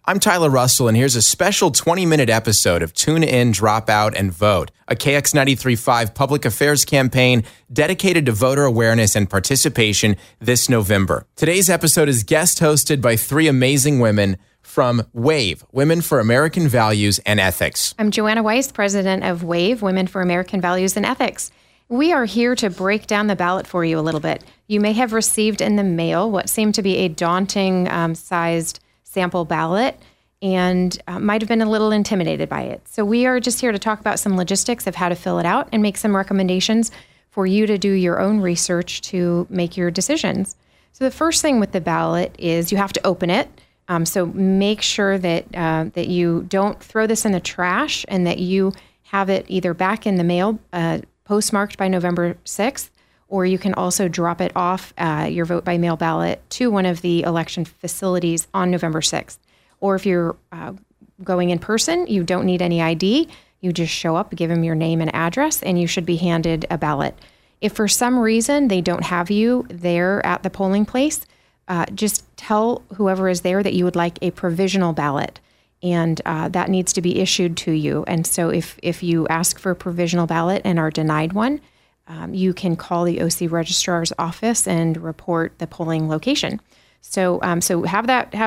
I'm Tyler Russell, and here's a special 20-minute episode of Tune In, Drop Out, and Vote, a KX93.5 public affairs campaign dedicated to voter awareness and participation this November. Today's episode is guest hosted by three amazing women from WAVE, Women for American Values and Ethics. I'm Joanna Weiss, president of WAVE, Women for American Values and Ethics. We are here to break down the ballot for you a little bit. You may have received in the mail what seemed to be a daunting sized sample ballot and might have been a little intimidated by it. So we are just here to talk about some logistics of how to fill it out and make some recommendations for you to do your own research to make your decisions. So the first thing with the ballot is you have to open it. So make sure that that you don't throw this in the trash and that you have it either back in the mail, postmarked by November 6th, or you can also drop it off your vote by mail ballot to one of the election facilities on November 6th. Or if you're going in person, you don't need any ID. You just show up, give them your name and address, and you should be handed a ballot. If for some reason they don't have you there at the polling place, just tell whoever is there that you would like a provisional ballot, and that needs to be issued to you. And so if you ask for a provisional ballot and are denied one, you can call the OC Registrar's office and report the polling location. So have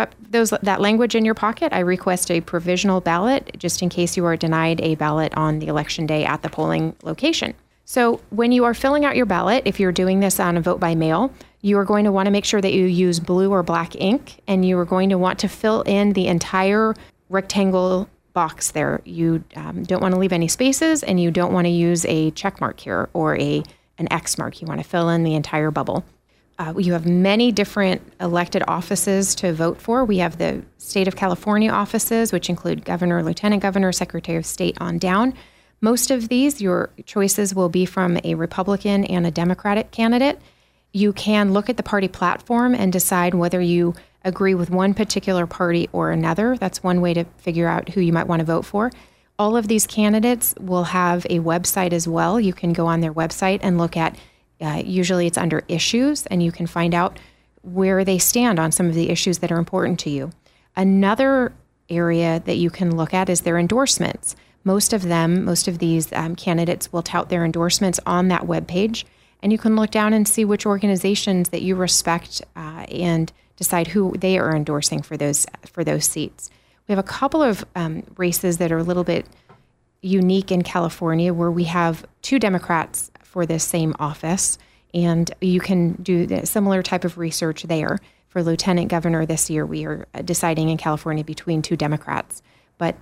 that language in your pocket. I request a provisional ballot just in case you are denied a ballot on the election day at the polling location. So when you are filling out your ballot, if you're doing this on a vote by mail, you are going to want to make sure that you use blue or black ink, and you are going to want to fill in the entire rectangle box there. You don't want to leave any spaces, and you don't want to use a check mark here or an X mark. You want to fill in the entire bubble. You have many different elected offices to vote for. We have the state of California offices, which include governor, lieutenant governor, secretary of state on down. Most of these, your choices will be from a Republican and a Democratic candidate. You can look at the party platform and decide whether you agree with one particular party or another. That's one way to figure out who you might want to vote for. All of these candidates will have a website as well. You can go on their website and look at, usually it's under issues, and you can find out where they stand on some of the issues that are important to you. Another area that you can look at is their endorsements. Most of these candidates will tout their endorsements on that webpage, and you can look down and see which organizations that you respect and decide who they are endorsing for those seats. We have a couple of races that are a little bit unique in California where we have two Democrats for this same office, and you can do the similar type of research there. For lieutenant governor this year, we are deciding in California between two Democrats, but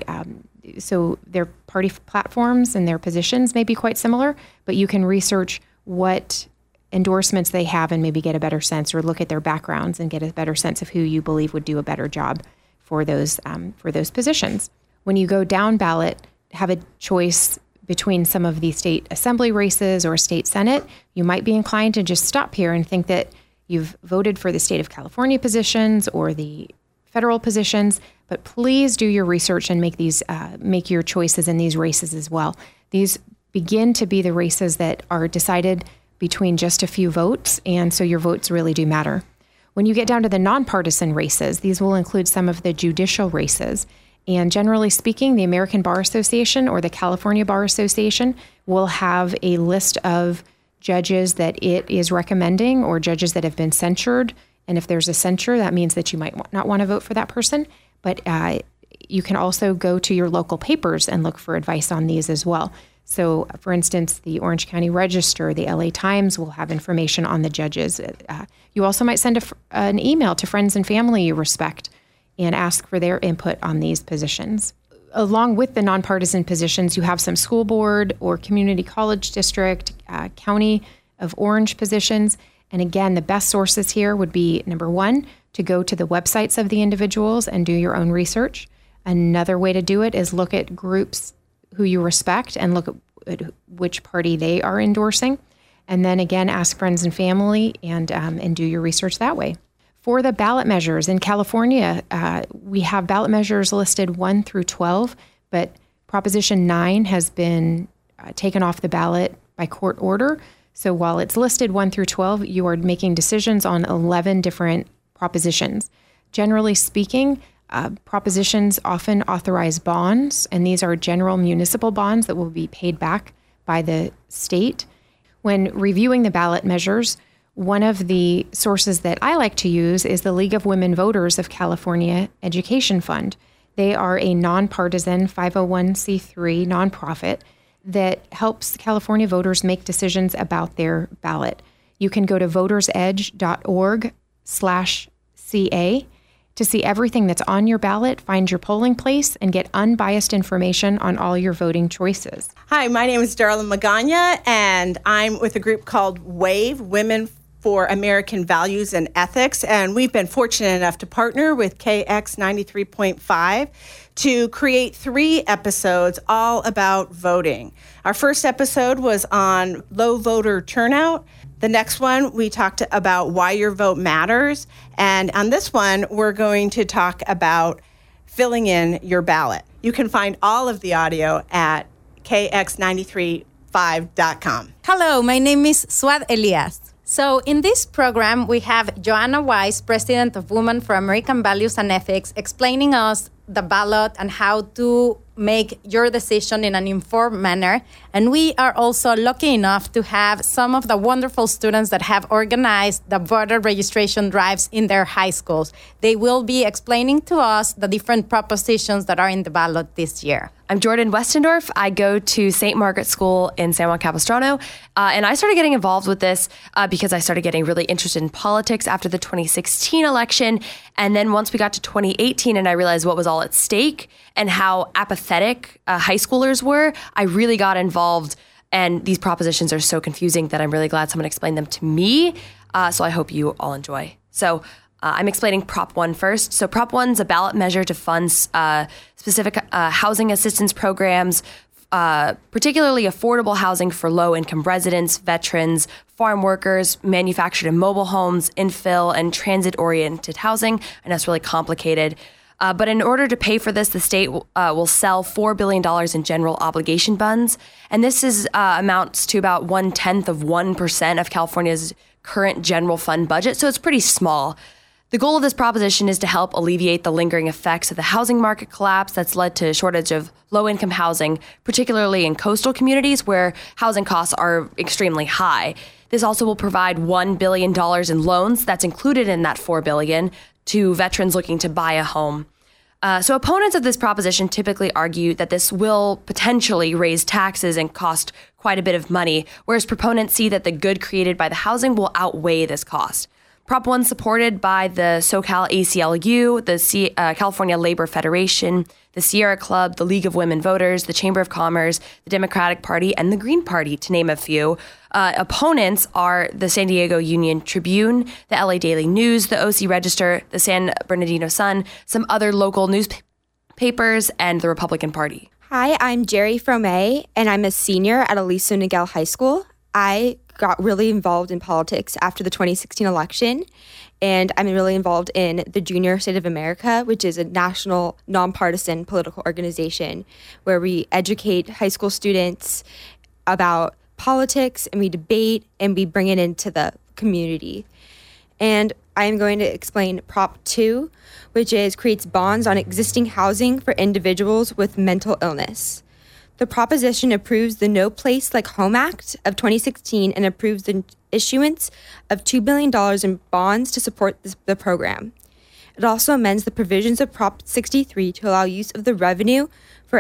so their party platforms and their positions may be quite similar, but you can research what endorsements they have and maybe get a better sense, or look at their backgrounds and get a better sense of who you believe would do a better job for those positions. When you go down ballot, have a choice between some of the state assembly races or state senate. You might be inclined to just stop here and think that you've voted for the state of California positions or the federal positions, but please do your research and make your choices in these races as well. These begin to be the races that are decided between just a few votes, and so your votes really do matter. When you get down to the nonpartisan races, these will include some of the judicial races. And generally speaking, the American Bar Association or the California Bar Association will have a list of judges that it is recommending or judges that have been censured. And if there's a censure, that means that you might not want to vote for that person. But you can also go to your local papers and look for advice on these as well. So, for instance, the Orange County Register, the LA Times will have information on the judges. You also might send an email to friends and family you respect and ask for their input on these positions. Along with the nonpartisan positions, you have some school board or community college district, county of Orange positions. And again, the best sources here would be, number one, to go to the websites of the individuals and do your own research. Another way to do it is look at groups who you respect and look at which party they are endorsing. And then again, ask friends and family and do your research that way. For the ballot measures in California, we have ballot measures listed 1 through 12, but Proposition 9 has been taken off the ballot by court order. So while it's listed 1 through 12, you are making decisions on 11 different propositions. Generally speaking, Propositions often authorize bonds, and these are general municipal bonds that will be paid back by the state. When reviewing the ballot measures, one of the sources that I like to use is the League of Women Voters of California Education Fund. They are a nonpartisan 501c3 nonprofit that helps California voters make decisions about their ballot. You can go to votersedge.org/CA to see everything that's on your ballot, find your polling place, and get unbiased information on all your voting choices. Hi, my name is Darla Magana, and I'm with a group called WAVE, Women for American Values and Ethics, and we've been fortunate enough to partner with KX 93.5 to create 3 episodes all about voting. Our first episode was on low voter turnout. The next one, we talked about why your vote matters. And on this one, we're going to talk about filling in your ballot. You can find all of the audio at kx935.com. Hello, my name is Suad Elias. So in this program, we have Joanna Weiss, President of Women for American Values and Ethics, explaining us the ballot and how to make your decision in an informed manner. And we are also lucky enough to have some of the wonderful students that have organized the voter registration drives in their high schools. They will be explaining to us the different propositions that are in the ballot this year. I'm Jordan Westendorf. I go to St. Margaret School in San Juan Capistrano, and I started getting involved with this because I started getting really interested in politics after the 2016 election. And then once we got to 2018 and I realized what was all at stake and how apathetic high schoolers were, I really got involved. And these propositions are so confusing that I'm really glad someone explained them to me. So I hope you all enjoy. So I'm explaining Prop 1 first. So Prop 1 is a ballot measure to fund specific housing assistance programs, particularly affordable housing for low-income residents, veterans, farm workers, manufactured and mobile homes, infill, and transit-oriented housing. And that's really complicated. But in order to pay for this, the state will sell $4 billion in general obligation bonds. And this amounts to about 0.1% of California's current general fund budget. So it's pretty small. The goal of this proposition is to help alleviate the lingering effects of the housing market collapse that's led to a shortage of low-income housing, particularly in coastal communities where housing costs are extremely high. This also will provide $1 billion in loans that's included in that $4 billion to veterans looking to buy a home. So opponents of this proposition typically argue that this will potentially raise taxes and cost quite a bit of money, whereas proponents see that the good created by the housing will outweigh this cost. Prop 1 supported by the SoCal ACLU, the California Labor Federation, the Sierra Club, the League of Women Voters, the Chamber of Commerce, the Democratic Party, and the Green Party, to name a few. Opponents are the San Diego Union Tribune, the LA Daily News, the OC Register, the San Bernardino Sun, some other local newspapers, and the Republican Party. Hi, I'm Jerry Fromay, and I'm a senior at Aliso Niguel High School. I got really involved in politics after the 2016 election, and I'm really involved in the Junior State of America, which is a national nonpartisan political organization where we educate high school students about politics, and we debate, and we bring it into the community. And I'm going to explain Prop 2, which creates bonds on existing housing for individuals with mental illness. The proposition approves the No Place Like Home Act of 2016 and approves the issuance of $2 billion in bonds to support the program. It also amends the provisions of Prop 63 to allow use of the revenue for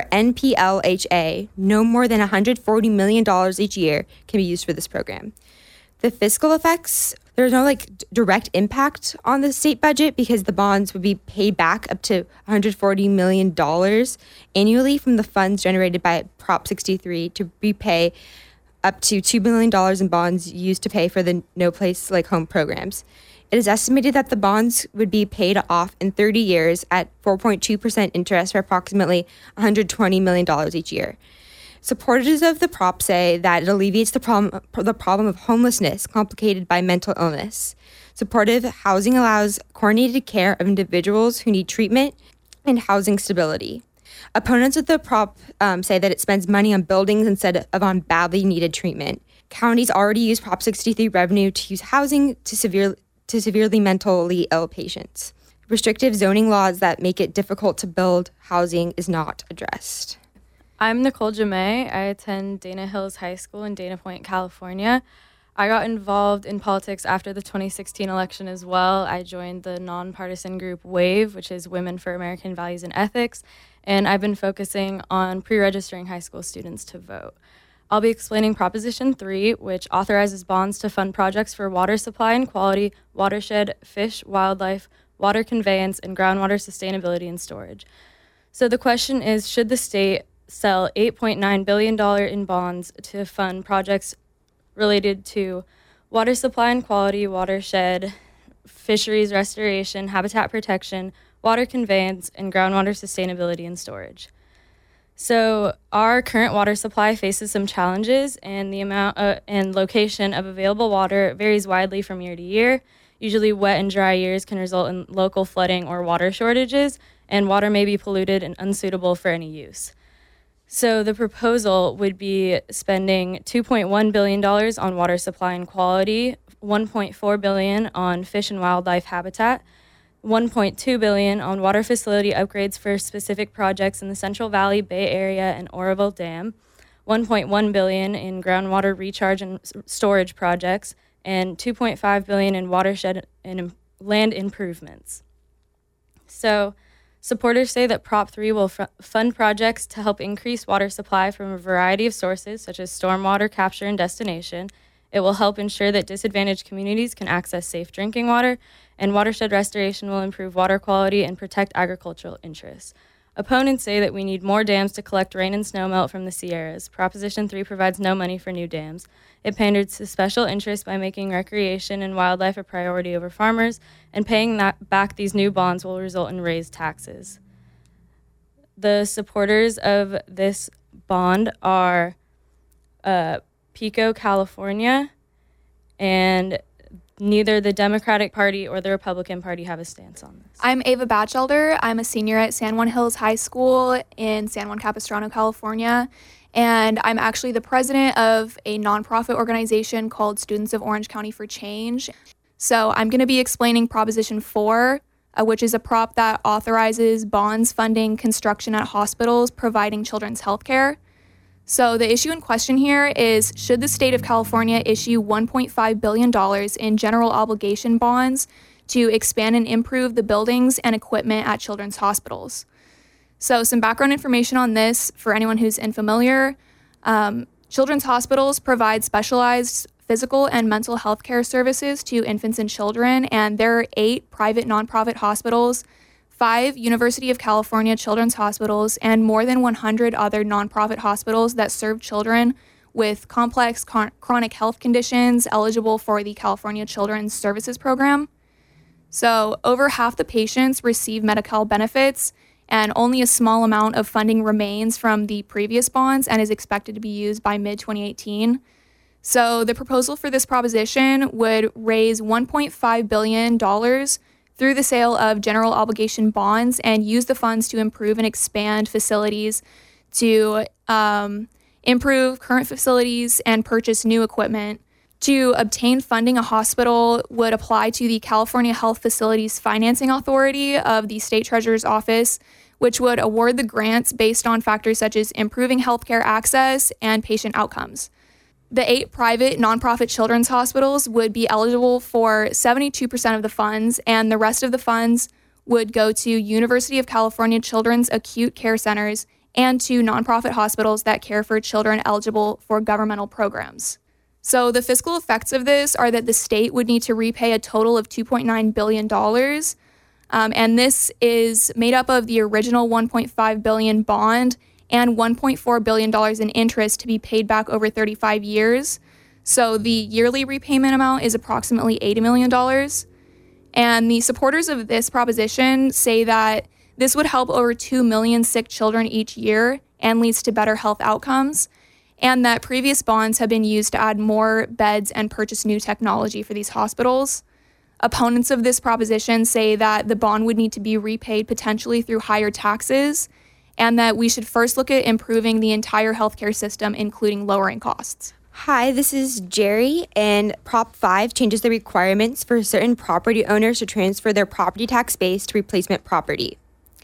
NPLHA. No more than $140 million each year can be used for this program. The fiscal effects, there's no direct impact on the state budget because the bonds would be paid back up to $140 million annually from the funds generated by Prop 63 to repay up to $2 billion in bonds used to pay for the No Place Like Home programs. It is estimated that the bonds would be paid off in 30 years at 4.2% interest for approximately $120 million each year. Supporters of the prop say that it alleviates the problem of homelessness complicated by mental illness. Supportive housing allows coordinated care of individuals who need treatment and housing stability. Opponents of the prop say that it spends money on buildings instead of on badly needed treatment. Counties already use Prop 63 revenue to use housing to severely mentally ill patients. restrictive zoning laws that make it difficult to build housing is not addressed. I'm Nicole Jamay. I attend Dana Hills High School in Dana Point, California. I got involved in politics after the 2016 election as well. I joined the nonpartisan group WAVE, which is Women for American Values and Ethics, and I've been focusing on pre-registering high school students to vote. I'll be explaining Proposition 3, which authorizes bonds to fund projects for water supply and quality, watershed, fish, wildlife, water conveyance, and groundwater sustainability and storage. So the question is, should the state sell $8.9 billion in bonds to fund projects related to water supply and quality, watershed, fisheries restoration, habitat protection, water conveyance, and groundwater sustainability and storage? So our current water supply faces some challenges, and the amount and location of available water varies widely from year to year. Usually wet and dry years can result in local flooding or water shortages, and water may be polluted and unsuitable for any use. So the proposal would be spending $2.1 billion on water supply and quality, $1.4 billion on fish and wildlife habitat, $1.2 billion on water facility upgrades for specific projects in the Central Valley, Bay Area, and Oroville Dam, $1.1 billion in groundwater recharge and storage projects, and $2.5 billion in watershed and land improvements. So supporters say that Prop 3 will fund projects to help increase water supply from a variety of sources, such as stormwater capture and destination. It will help ensure that disadvantaged communities can access safe drinking water, and watershed restoration will improve water quality and protect agricultural interests. Opponents say that we need more dams to collect rain and snowmelt from the Sierras. Proposition 3 provides no money for new dams. It panders to special interests by making recreation and wildlife a priority over farmers, and paying back these new bonds will result in raised taxes. The supporters of this bond are Pico, California, and neither the Democratic Party or the Republican Party have a stance on this. I'm Ava Batchelder. I'm a senior at San Juan Hills High School in San Juan Capistrano, California, and I'm actually the president of a nonprofit organization called Students of Orange County for Change. So I'm going to be explaining Proposition 4, which is a prop that authorizes bonds funding construction at hospitals providing children's health care. So the issue in question here is, should the state of California issue $1.5 billion in general obligation bonds to expand and improve the buildings and equipment at children's hospitals? So some background information on this for anyone who's unfamiliar. Children's hospitals provide specialized physical and mental health care services to infants and children, and there are 8 private nonprofit hospitals, 5 University of California children's hospitals, and more than 100 other nonprofit hospitals that serve children with complex chronic health conditions eligible for the California Children's Services Program. So over half the patients receive Medi-Cal benefits, and only a small amount of funding remains from the previous bonds and is expected to be used by mid-2018. So the proposal for this proposition would raise $1.5 billion through the sale of general obligation bonds and use the funds to improve and expand facilities, to improve current facilities and purchase new equipment. To obtain funding, a hospital would apply to the California Health Facilities Financing Authority of the State Treasurer's Office, which would award the grants based on factors such as improving healthcare access and patient outcomes. The 8 private nonprofit children's hospitals would be eligible for 72% of the funds, and the rest of the funds would go to University of California Children's Acute Care Centers and to nonprofit hospitals that care for children eligible for governmental programs. So the fiscal effects of this are that the state would need to repay a total of $2.9 billion, and this is made up of the original $1.5 billion bond and $1.4 billion in interest to be paid back over 35 years. So the yearly repayment amount is approximately $80 million. And the supporters of this proposition say that this would help over 2 million sick children each year and leads to better health outcomes, and that previous bonds have been used to add more beds and purchase new technology for these hospitals. Opponents of this proposition say that the bond would need to be repaid potentially through higher taxes, and that we should first look at improving the entire healthcare system, including lowering costs. Hi, this is Jerry, and Prop 5 changes the requirements for certain property owners to transfer their property tax base to replacement property.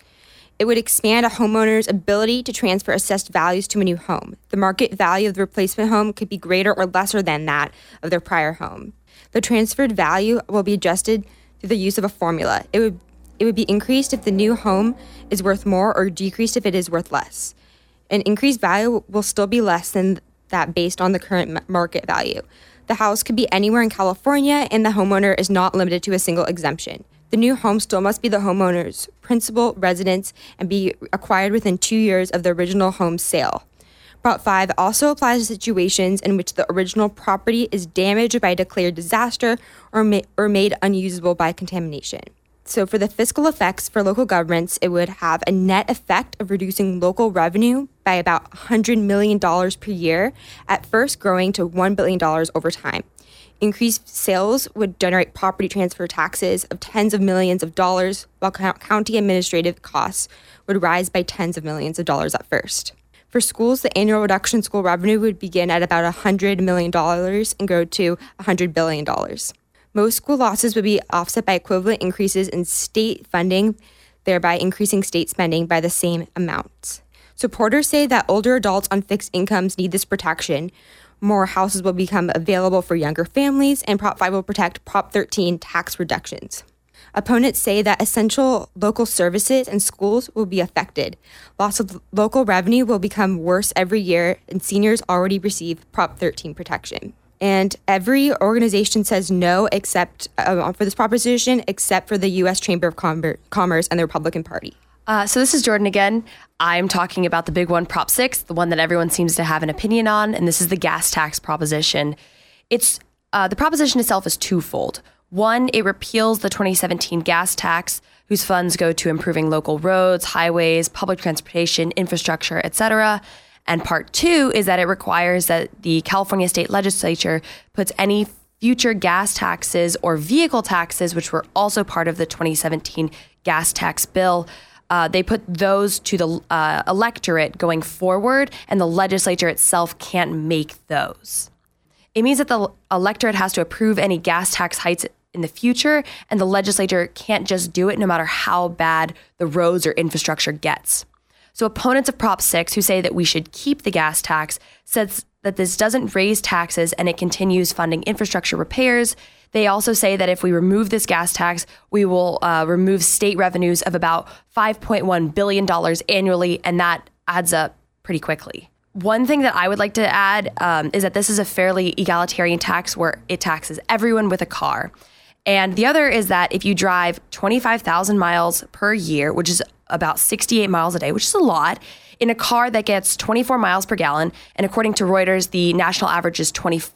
It would expand a homeowner's ability to transfer assessed values to a new home. The market value of the replacement home could be greater or lesser than that of their prior home. The transferred value will be adjusted through the use of a formula. It would be increased if the new home is worth more or decreased if it is worth less. An increased value will still be less than that based on the current market value. The house could be anywhere in California, and the homeowner is not limited to a single exemption. The new home still must be the homeowner's principal residence and be acquired within 2 years of the original home's sale. Prop 5 also applies to situations in which the original property is damaged by a declared disaster or made unusable by contamination. So for the fiscal effects for local governments, it would have a net effect of reducing local revenue by about $100 million per year, at first growing to $1 billion over time. Increased sales would generate property transfer taxes of tens of millions of dollars, while county administrative costs would rise by tens of millions of dollars at first. For schools, the annual reduction in school revenue would begin at about $100 million and grow to $100 billion. Most school losses would be offset by equivalent increases in state funding, thereby increasing state spending by the same amount. Supporters say that older adults on fixed incomes need this protection. More houses will become available for younger families, and Prop 5 will protect Prop 13 tax reductions. Opponents say that essential local services and schools will be affected. Loss of local revenue will become worse every year, and seniors already receive Prop 13 protection. And every organization says no except for this proposition, except for the U.S. Chamber of Commerce and the Republican Party. So this is Jordan again. I'm talking about the big one, Prop 6, the one that everyone seems to have an opinion on, and this is the gas tax proposition. It's the proposition itself is twofold. One, it repeals the 2017 gas tax, whose funds go to improving local roads, highways, public transportation, infrastructure, etc. And part two is that it requires that the California state legislature puts any future gas taxes or vehicle taxes, which were also part of the 2017 gas tax bill, they put those to the electorate going forward, and the legislature itself can't make those. It means that the electorate has to approve any gas tax hikes in the future, and the legislature can't just do it no matter how bad the roads or infrastructure gets. So opponents of Prop 6, who say that we should keep the gas tax, says that this doesn't raise taxes and it continues funding infrastructure repairs. They also say that if we remove this gas tax, we will remove state revenues of about $5.1 billion annually, and that adds up pretty quickly. One thing that I would like to add is that this is a fairly egalitarian tax where it taxes everyone with a car. And the other is that if you drive 25,000 miles per year, which is about 68 miles a day, which is a lot, in a car that gets 24 miles per gallon, and according to Reuters, the national average is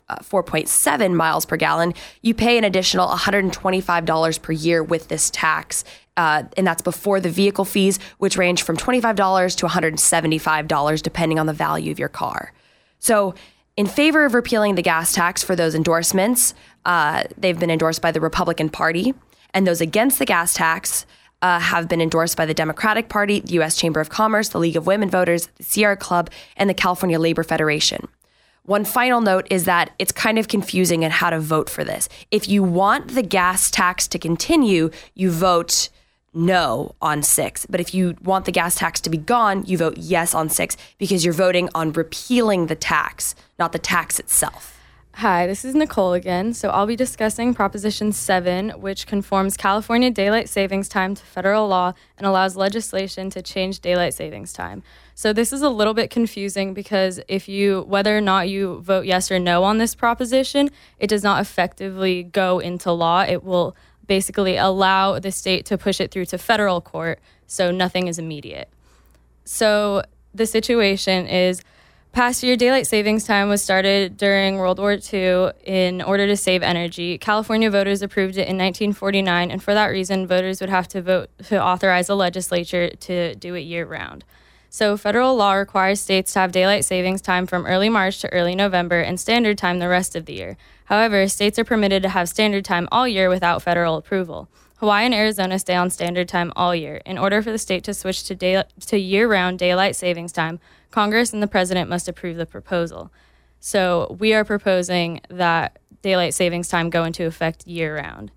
24.7 miles per gallon, you pay an additional $125 per year with this tax. And that's before the vehicle fees, which range from $25 to $175, depending on the value of your car. So in favor of repealing the gas tax for those endorsements, they've been endorsed by the Republican Party, and those against the gas tax have been endorsed by the Democratic Party, the U.S. Chamber of Commerce, the League of Women Voters, the Sierra Club, and the California Labor Federation. One final note is that it's kind of confusing in how to vote for this. If you want the gas tax to continue, you vote no on 6. But if you want the gas tax to be gone, you vote yes on 6 because you're voting on repealing the tax, not the tax itself. Hi, this is Nicole again. So I'll be discussing Proposition 7, which conforms California daylight savings time to federal law and allows legislation to change daylight savings time. So this is a little bit confusing because whether or not you vote yes or no on this proposition, it does not effectively go into law. It will basically allow the state to push it through to federal court, so nothing is immediate. So the situation is, past year, daylight savings time was started during World War II in order to save energy. California voters approved it in 1949, and for that reason, voters would have to vote to authorize the legislature to do it year-round. So federal law requires states to have daylight savings time from early March to early November and standard time the rest of the year. However, states are permitted to have standard time all year without federal approval. Hawaii and Arizona stay on standard time all year. In order for the state to switch to year-round daylight savings time, Congress and the president must approve the proposal. So we are proposing that daylight savings time go into effect year-round.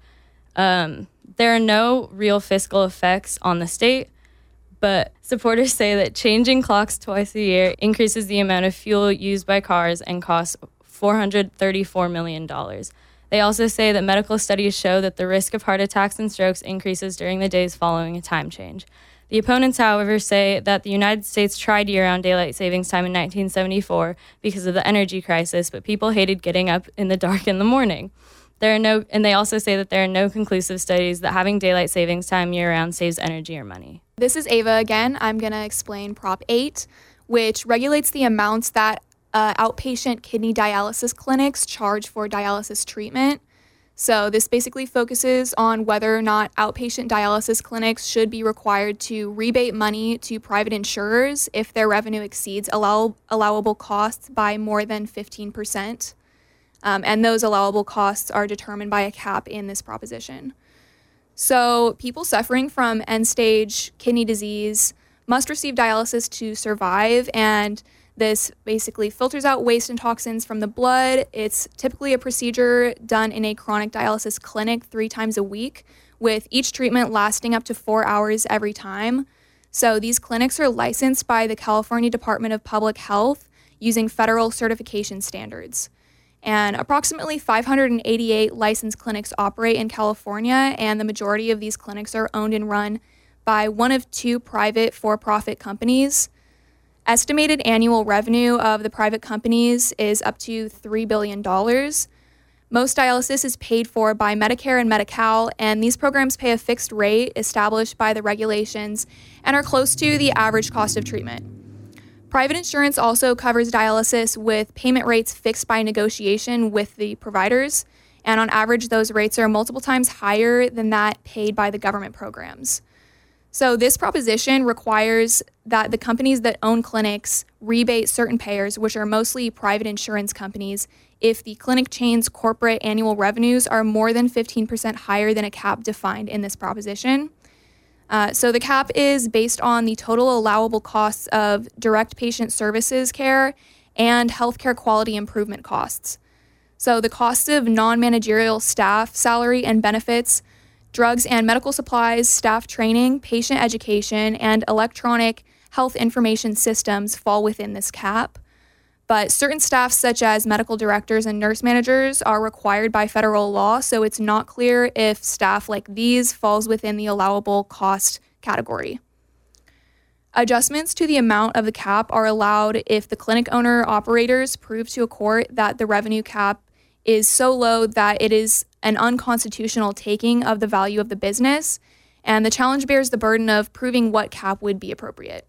There are no real fiscal effects on the state, but supporters say that changing clocks twice a year increases the amount of fuel used by cars and costs $434 million. They also say that medical studies show that the risk of heart attacks and strokes increases during the days following a time change. The opponents, however, say that the United States tried year-round daylight savings time in 1974 because of the energy crisis, but people hated getting up in the dark in the morning. And they also say that there are no conclusive studies that having daylight savings time year-round saves energy or money. This is Ava again. I'm going to explain Prop 8, which regulates the amounts that outpatient kidney dialysis clinics charge for dialysis treatment. So this basically focuses on whether or not outpatient dialysis clinics should be required to rebate money to private insurers if their revenue exceeds allowable costs by more than 15%. And those allowable costs are determined by a cap in this proposition. So people suffering from end-stage kidney disease must receive dialysis to survive, and this basically filters out waste and toxins from the blood. It's typically a procedure done in a chronic dialysis clinic 3 times a week, with each treatment lasting up to 4 hours every time. So these clinics are licensed by the California Department of Public Health using federal certification standards. And approximately 588 licensed clinics operate in California, and the majority of these clinics are owned and run by one of 2 private for-profit companies. Estimated annual revenue of the private companies is up to $3 billion. Most dialysis is paid for by Medicare and Medi-Cal, and these programs pay a fixed rate established by the regulations and are close to the average cost of treatment. Private insurance also covers dialysis with payment rates fixed by negotiation with the providers, and on average, those rates are multiple times higher than that paid by the government programs. So this proposition requires that the companies that own clinics rebate certain payers, which are mostly private insurance companies, if the clinic chain's corporate annual revenues are more than 15% higher than a cap defined in this proposition. So the cap is based on the total allowable costs of direct patient services care and healthcare quality improvement costs. So the costs of non-managerial staff, salary and benefits, drugs and medical supplies, staff training, patient education, and electronic health information systems fall within this cap. But certain staff, such as medical directors and nurse managers, are required by federal law, so it's not clear if staff like these falls within the allowable cost category. Adjustments to the amount of the cap are allowed if the clinic owner-operators prove to a court that the revenue cap is so low that it is an unconstitutional taking of the value of the business, and the challenge bears the burden of proving what cap would be appropriate.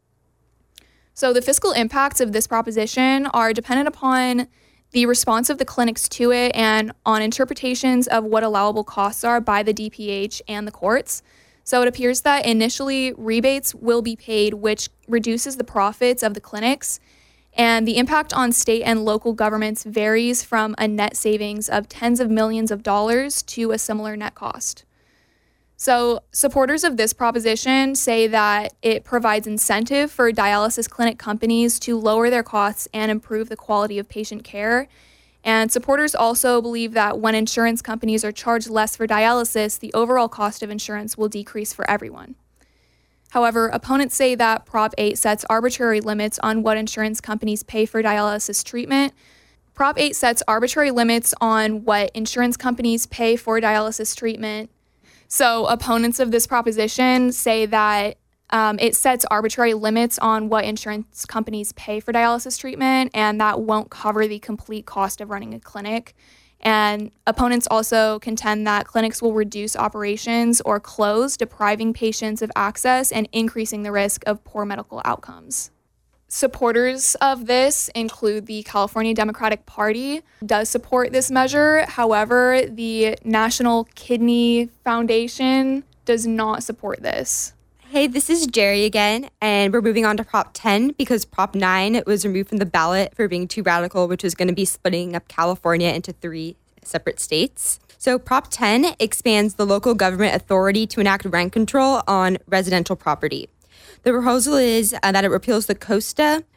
So the fiscal impacts of this proposition are dependent upon the response of the clinics to it and on interpretations of what allowable costs are by the DPH and the courts. So it appears that initially rebates will be paid, which reduces the profits of the clinics, and the impact on state and local governments varies from a net savings of tens of millions of dollars to a similar net cost. So supporters of this proposition say that it provides incentive for dialysis clinic companies to lower their costs and improve the quality of patient care. And supporters also believe that when insurance companies are charged less for dialysis, the overall cost of insurance will decrease for everyone. However, opponents say that Prop 8 sets arbitrary limits on what insurance companies pay for dialysis treatment. Prop 8 sets arbitrary limits on what insurance companies pay for dialysis treatment. So opponents of this proposition say that it sets arbitrary limits on what insurance companies pay for dialysis treatment, and that won't cover the complete cost of running a clinic. And opponents also contend that clinics will reduce operations or close, depriving patients of access and increasing the risk of poor medical outcomes. Supporters of this include the California Democratic Party, does support this measure. However, the National Kidney Foundation does not support this. Hey, this is Jerry again, and we're moving on to Prop 10 because Prop 9 was removed from the ballot for being too radical, which was going to be splitting up California into 3 separate states. So Prop 10 expands the local government authority to enact rent control on residential property. The proposal is that it repeals the COSTA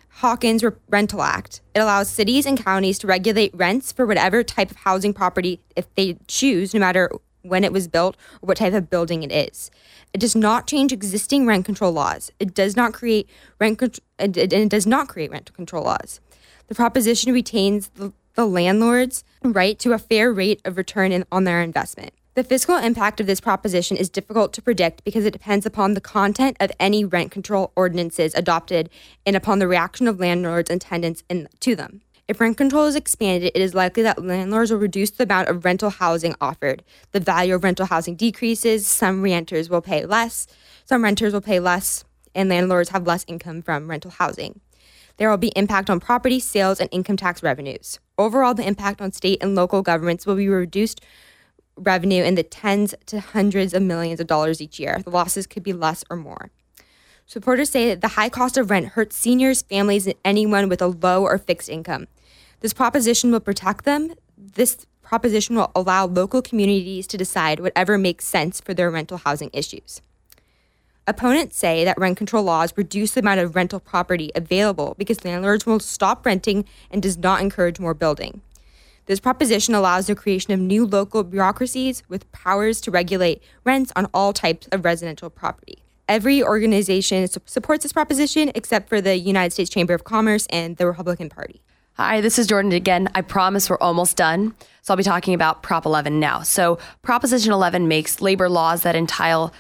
Hawkins Rental Act. It allows cities and counties to regulate rents for whatever type of housing property if they choose, no matter when it was built or what type of building it is. It does not change existing rent control laws. It does not create rental control laws. The proposition retains the landlord's right to a fair rate of return on their investment. The fiscal impact of this proposition is difficult to predict because it depends upon the content of any rent control ordinances adopted and upon the reaction of landlords and tenants to them. If rent control is expanded, it is likely that landlords will reduce the amount of rental housing offered. The value of rental housing decreases, some renters will pay less, and landlords have less income from rental housing. There will be impact on property sales and income tax revenues. Overall, the impact on state and local governments will be reduced revenue in the tens to hundreds of millions of dollars each year. The losses could be less or more. Supporters say that the high cost of rent hurts seniors, families, and anyone with a low or fixed income. This proposition will protect them. This proposition will allow local communities to decide whatever makes sense for their rental housing issues. Opponents say that rent control laws reduce the amount of rental property available because landlords will stop renting and does not encourage more building. This proposition allows the creation of new local bureaucracies with powers to regulate rents on all types of residential property. Every organization supports this proposition except for the United States Chamber of Commerce and the Republican Party. Hi, this is Jordan again. I promise we're almost done. So I'll be talking about Prop 11 now. So Proposition 11 makes labor laws that entitle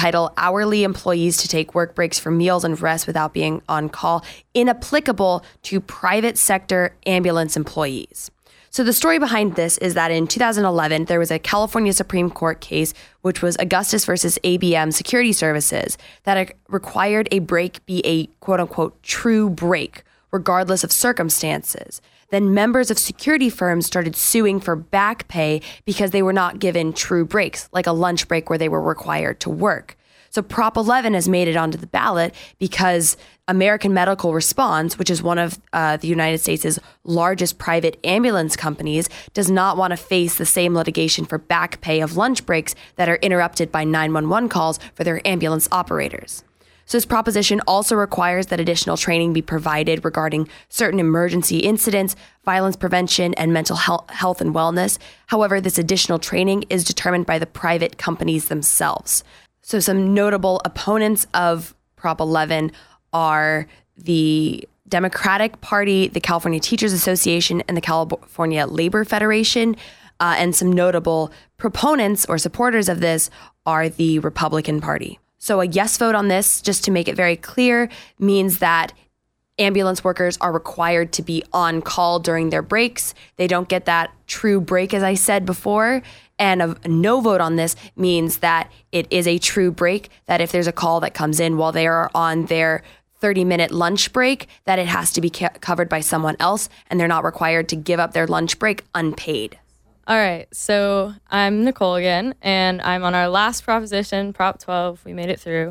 hourly employees to take work breaks for meals and rest without being on call inapplicable to private sector ambulance employees. So the story behind this is that in 2011, there was a California Supreme Court case, which was Augustus versus ABM Security Services, that required a break be a quote-unquote true break, regardless of circumstances. Then members of security firms started suing for back pay because they were not given true breaks, like a lunch break where they were required to work. So Prop 11 has made it onto the ballot because American Medical Response, which is one of the United States' largest private ambulance companies, does not want to face the same litigation for back pay of lunch breaks that are interrupted by 911 calls for their ambulance operators. So this proposition also requires that additional training be provided regarding certain emergency incidents, violence prevention, and mental health and wellness. However, this additional training is determined by the private companies themselves. So some notable opponents of Prop 11 are the Democratic Party, the California Teachers Association, and the California Labor Federation. And some notable proponents or supporters of this are the Republican Party. So a yes vote on this, just to make it very clear, means that ambulance workers are required to be on call during their breaks. They don't get that true break, as I said before. And a no vote on this means that it is a true break, that if there's a call that comes in while they are on their 30-minute lunch break, that it has to be covered by someone else, and they're not required to give up their lunch break unpaid. All right, so I'm Nicole again, and I'm on our last proposition, Prop 12. We made it through.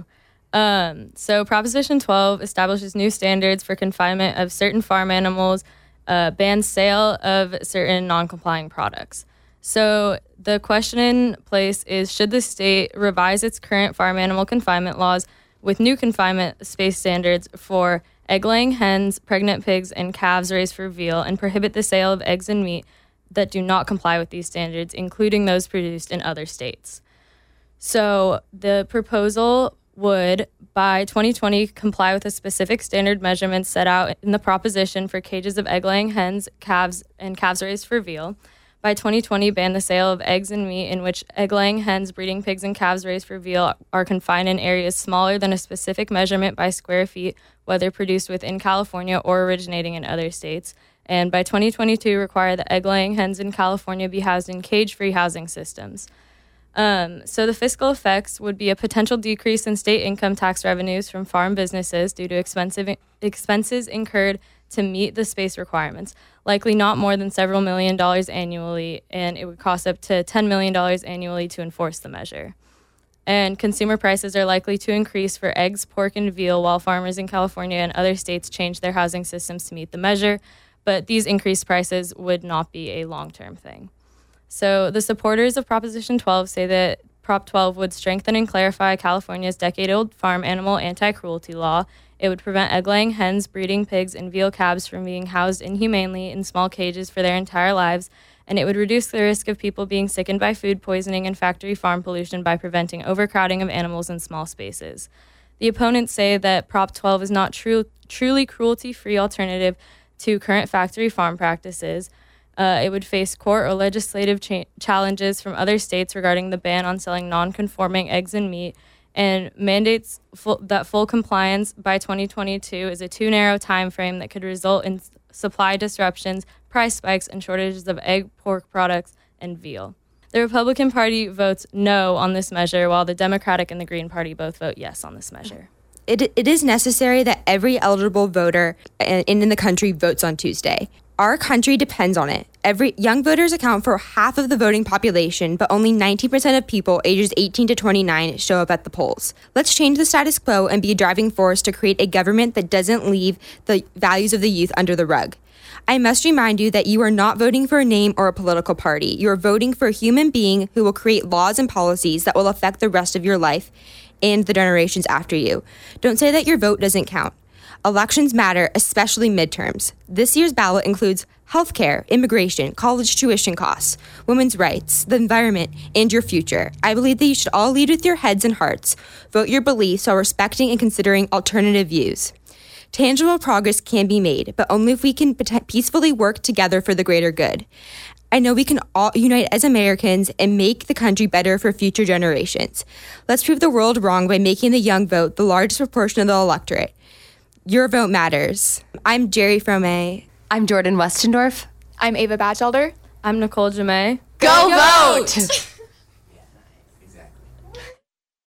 So Proposition 12 establishes new standards for confinement of certain farm animals, bans sale of certain non-complying products. So the question in place is, should the state revise its current farm animal confinement laws with new confinement space standards for egg-laying hens, pregnant pigs, and calves raised for veal, and prohibit the sale of eggs and meat that do not comply with these standards, including those produced in other states? So the proposal would, by 2020, comply with a specific standard measurements set out in the proposition for cages of egg-laying hens, calves, and calves raised for veal. By 2020, ban the sale of eggs and meat in which egg-laying hens, breeding pigs, and calves raised for veal are confined in areas smaller than a specific measurement by square feet, whether produced within California or originating in other states. And by 2022, require that egg-laying hens in California be housed in cage-free housing systems. So the fiscal effects would be a potential decrease in state income tax revenues from farm businesses due to expenses incurred to meet the space requirements, likely not more than several $1 million annually, and it would cost up to $10 million annually to enforce the measure. And consumer prices are likely to increase for eggs, pork, and veal while farmers in California and other states change their housing systems to meet the measure, but these increased prices would not be a long-term thing. So the supporters of Proposition 12 say that Prop 12 would strengthen and clarify California's decade-old farm animal anti-cruelty law It would prevent egg-laying hens, breeding pigs, and veal calves from being housed inhumanely in small cages for their entire lives, and it would reduce the risk of people being sickened by food poisoning and factory farm pollution by preventing overcrowding of animals in small spaces. The opponents say that Prop 12 is not truly cruelty-free alternative to current factory farm practices. It would face court or legislative challenges from other states regarding the ban on selling non-conforming eggs and meat, and mandates that full compliance by 2022 is a too narrow time frame that could result in supply disruptions, price spikes, and shortages of egg, pork products, and veal. The Republican Party votes no on this measure, while the Democratic and the Green Party both vote yes on this measure. It is necessary that every eligible voter in the country votes on Tuesday. Our country depends on it. Young voters account for half of the voting population, but only 19% of people ages 18 to 29 show up at the polls. Let's change the status quo and be a driving force to create a government that doesn't leave the values of the youth under the rug. I must remind you that you are not voting for a name or a political party. You are voting for a human being who will create laws and policies that will affect the rest of your life and the generations after you. Don't say that your vote doesn't count. Elections matter, especially midterms. This year's ballot includes healthcare, immigration, college tuition costs, women's rights, the environment, and your future. I believe that you should all lead with your heads and hearts. Vote your beliefs while respecting and considering alternative views. Tangible progress can be made, but only if we can peacefully work together for the greater good. I know we can all unite as Americans and make the country better for future generations. Let's prove the world wrong by making the young vote the largest proportion of the electorate. Your vote matters. I'm Jerry Frome. I'm Jordan Westendorf. I'm Ava Batchelder. I'm Nicole Jamay. Go vote!